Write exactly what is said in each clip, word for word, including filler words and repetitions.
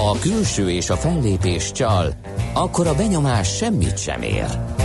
a külső és a fellépés csal, akkor a benyomás semmit sem ér.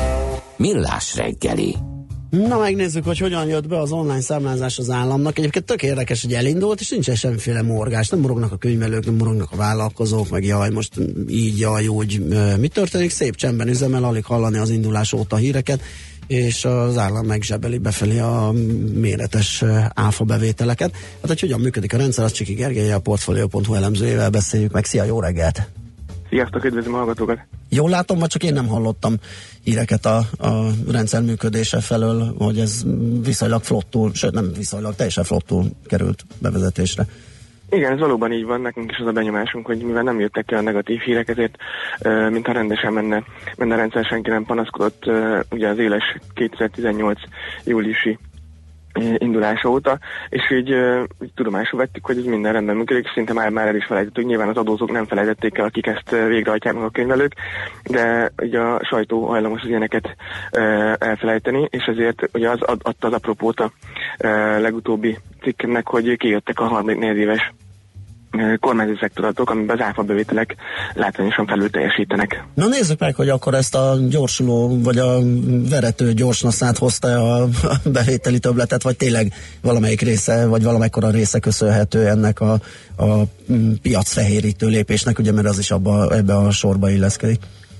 Millás reggeli. Na, megnézzük, hogy hogyan jött be az online számlázás az államnak. Egyébként tök érdekes, hogy elindult, és nincsen semmiféle morgás. Nem morognak a könyvelők, nem morognak a vállalkozók, meg jaj, most így, jaj, úgy. Mi történik? Szép csendben üzemel, alig hallani az indulás óta híreket, és az állam megzsebeli befelé a méretes áfa bevételeket. Hát, hogy hogyan működik a rendszer, az Csiki Gergely, a Portfolio pont hu elemzőjével beszéljük meg. Szia, jó reggelt! Sziasztok, üdvözlöm a hallgatókat! Jól látom, vagy csak én nem hallottam híreket a, a rendszer működése felől, hogy ez viszonylag flottul, sőt nem viszonylag, teljesen flottul került bevezetésre. Igen, ez valóban így van, nekünk is az a benyomásunk, hogy mivel nem jöttek ki a negatív hírek, ezért mintha rendesen menne, menne a rendszer, senki nem panaszkodott ugye az éles kétezer-tizennyolc júliusi indulása óta, és így, így tudomásul vettük, hogy ez minden rendben működik, szinte már, már el is felejtettük, nyilván az adózók nem felejtették el, akik ezt végrehajtják meg a könyvelők, de ugye a sajtó hajlamos az ilyeneket elfelejteni, és ezért ugye az adta az apropót a legutóbbi cikknek, hogy kijöttek a harmadik negyedéves kormányzati szektoratok, amiben az áfa bevételek látványosan felül teljesítenek. Na nézzük meg, hogy akkor ezt a gyorsuló, vagy a verető gyorsnaszát hozta a bevételi többletet, vagy tényleg valamelyik része, vagy valamekkora része köszönhető ennek a, a piacfehérítő lépésnek, ugye, mert az is abba, ebbe a sorba illeszkedik.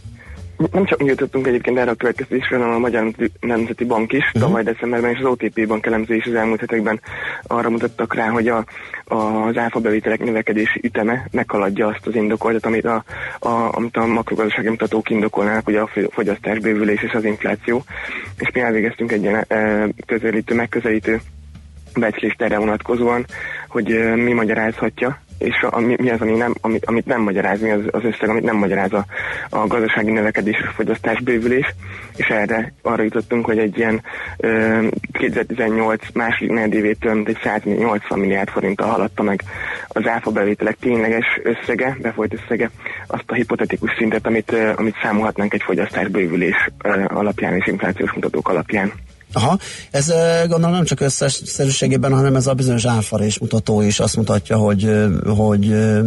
Nem csak mi jutottunk egyébként erre a következtetésre, hanem a Magyar Nemzeti Bank is, uh-huh. tavaly decemberben, és az o té pé Bank elemző is az elmúlt hetekben arra mutattak rá, hogy a, a, az áfa bevételek növekedési üteme meghaladja azt az indokoltat, amit a, a, amit a makrogazdasági mutatók indokolnának, ugye a fogyasztás bővülés és az infláció. És mi elvégeztünk egy ilyen e, közelítő, megközelítő becslést erre vonatkozóan, hogy e, mi magyarázhatja, és a, mi, mi az, ami nem, amit, amit nem magyaráz, mi az, az összeg, amit nem magyaráz a, a gazdasági növekedés és a fogyasztás bővülés, és erre arra jutottunk, hogy egy ilyen ö, kétezer-tizennyolc második negyedévétől mint egy száznyolcvan milliárd forinttal haladta meg az áfa bevételek tényleges összege, befolyt összege, azt a hipotetikus szintet, amit, ö, amit számolhatnánk egy fogyasztás bővülés ö, alapján és inflációs mutatók alapján. Aha, ez gondolom nem csak összességében, hanem ez a bizonyos áfarés mutató is azt mutatja, hogy, hogy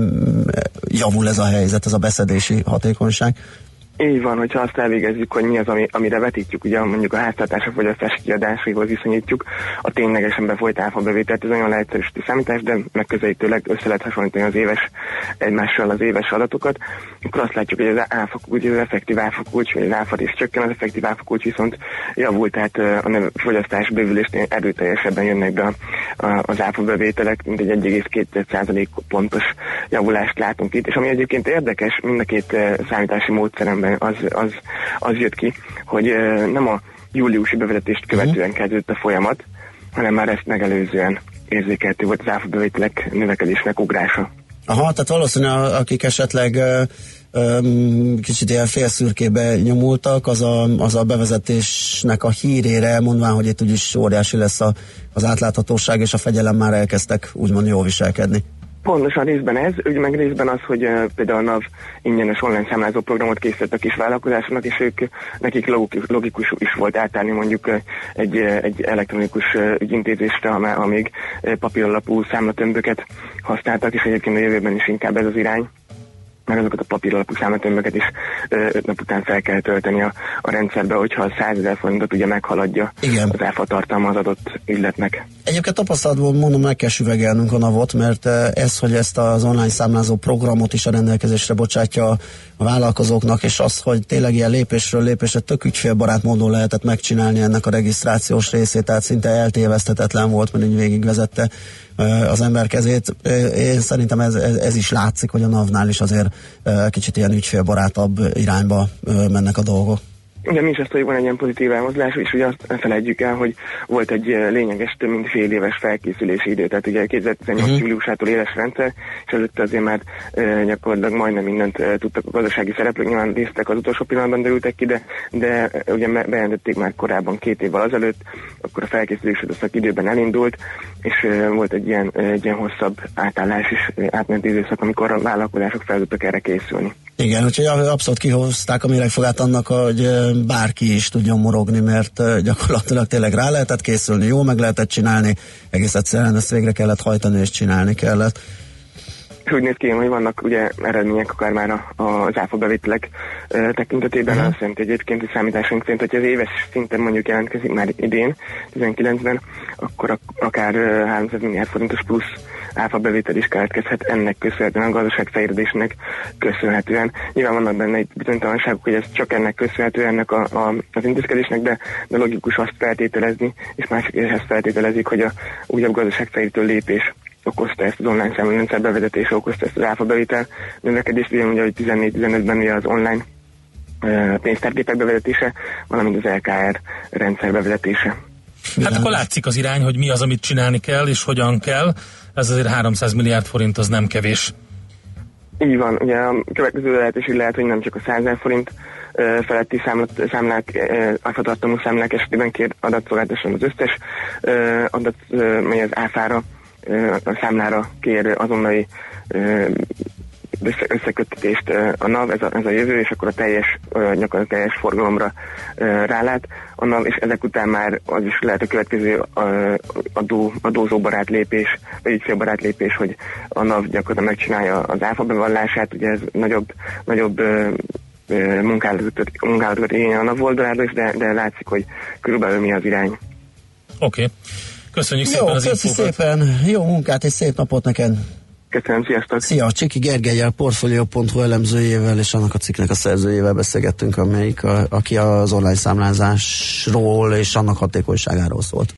javul ez a helyzet, ez a beszedési hatékonyság. Így van, hogyha azt elvégezzük, hogy mi az, ami, amire vetítjük, ugye mondjuk a háztartások fogyasztási kiadásaihoz viszonyítjuk a ténylegesen befolyt áfa bevételt, ez olyan leegyszerűsítő számítás, de megközelítőleg össze lehet hasonlítani az éves egymással az éves adatokat, akkor azt látjuk, hogy az áfa kulcs, az effektív áfa kulcs, vagy az áfa rész csökken, az effektív áfa kulcs viszont javult, tehát a fogyasztás bővülésnél erőteljesebben jönnek be az áfa bevételek, mint egy egy egész két százalék pontos javulást látunk itt, és ami egyébként érdekes, mind a két számítási módszeremben Az, az, az jött ki, hogy uh, nem a júliusi bevezetést követően kezdődött a folyamat, hanem már ezt megelőzően érzékelhető volt az áfa bevételek növekedésnek ugrása. Aha, tehát valószínűleg akik esetleg uh, um, kicsit ilyen félszürkébe nyomultak, az a, az a bevezetésnek a hírére, mondván, hogy itt úgyis óriási lesz a, az átláthatóság, és a fegyelem, már elkezdtek úgymond jól viselkedni. Pontosan részben ez, úgy meg részben az, hogy uh, például a NAV ingyenes online számlázó programot készített a kis vállalkozásoknak, és ők, nekik logikus, logikus is volt átállni mondjuk uh, egy, uh, egy elektronikus uh, ügyintézésre, ha, ha még uh, papíralapú számlatömböket használtak, és egyébként a jövőben is inkább ez az irány, meg azokat a papíralapú számlatömböket is ö, öt nap után fel kell tölteni a, a rendszerbe, hogyha a százezer forintot ugye meghaladja. Igen. Az áfa tartalma az adott ügyletnek. Egyébként tapasztalatból mondom, meg kell süvegelnünk a navot, mert ez, hogy ezt az online számlázó programot is a rendelkezésre bocsátja a, a vállalkozóknak, és az, hogy tényleg ilyen lépésről lépésre tök ügyfélbarát módon lehetett megcsinálni ennek a regisztrációs részét, tehát szinte eltéveszthetetlen volt, mert így végigvezette az ember kezét. Én szerintem ez, ez, ez is látszik, hogy a navnál is azért kicsit ilyen ügyfélbarátabb irányba mennek a dolgok. Ugye mi is azt, hogy van egy ilyen pozitív elmozdulás, és ugye azt ne felejtjük el, hogy volt egy lényeges, több mint fél éves felkészülési idő, tehát ugye kétezer-tizennyolc uh-huh. júliusától éles rendszer, és előtte azért már e, gyakorlatilag majdnem mindent e, tudtak a gazdasági szereplők, nyilván résztek az utolsó pillanatban derültek ki, de, de e, ugye bejelentették már korábban két évvel azelőtt, akkor a felkészülés időszak időben elindult, és e, volt egy ilyen, egy ilyen hosszabb átállás is, átmeneti időszak, amikor a vállalkozások fel tudtak erre készülni. Igen, úgyhogy abszolút kihozták a méregfogát annak, hogy bárki is tudjon morogni, mert gyakorlatilag tényleg rá lehetett készülni, jól meg lehetett csinálni, egész egyszerűen ezt végre kellett hajtani és csinálni kellett. És úgy néz ki, hogy vannak ugye eredmények akár már a, az áfa bevételek e, tekintetében, uh-huh. azt jelenti egyébként, hogy számításunk szerint, hogy az éves szinten mondjuk jelentkezik már idén, tizenkilencben, akkor ak- akár e, háromszáz milliárd forintos plusz áfa bevétel is keletkezhet ennek köszönhetően, a gazdaság fejlődésnek köszönhetően. Nyilván vannak benne egy bizonytalanságok, hogy ez csak ennek köszönhető, ennek a, a, az intézkedésnek, de, de logikus azt feltételezni, és mások is ezt feltételezik, hogy a újabb gazdaságfejlődő lépés okozta ezt az online számlarendszer bevezetése, okozta ezt az áfa bevétel növekedést, ugye, hogy tizennégy-tizenötben ugye az online e, pénztárgépek bevezetése, valamint az el ká er rendszer bevezetése. Hát akkor látszik az irány, hogy mi az, amit csinálni kell, és hogyan kell. Ez azért háromszáz milliárd forint, az nem kevés. Így van, ugye a következő lehetőség lehet, hogy nem csak a százezer forint uh, feletti számlát, számlák, uh, áfatartalmú számlák esetében kér adatszolgáltatáson az összes uh, adat, uh, mely az áfára, uh, a számlára kér azonnali uh, összeköttetést uh, a NAV, ez a, ez a jövő, és akkor a teljes, uh, gyakorlatilag teljes forgalomra uh, rálát a NAV, és ezek után már az is lehet a következő uh, adó, adózóbarát lépés, vagy ügyfélbarát lépés, hogy a NAV gyakorlatilag megcsinálja az áfa bevallását, ugye ez nagyobb, nagyobb uh, munkálatot, munkálatot igényel a NAV oldaláról is, de, de látszik, hogy körülbelül mi az irány. Oké. Okay. Köszönjük jó, szépen az köszi infókat. szépen, jó munkát és szép napot neked! Köszönöm, sziasztok! Szia, Csiki Gergellyel, Portfolio pont hu elemzőjével és annak a cikknek a szerzőjével beszélgettünk, amelyik a, aki az online számlázásról és annak hatékonyságáról szólt.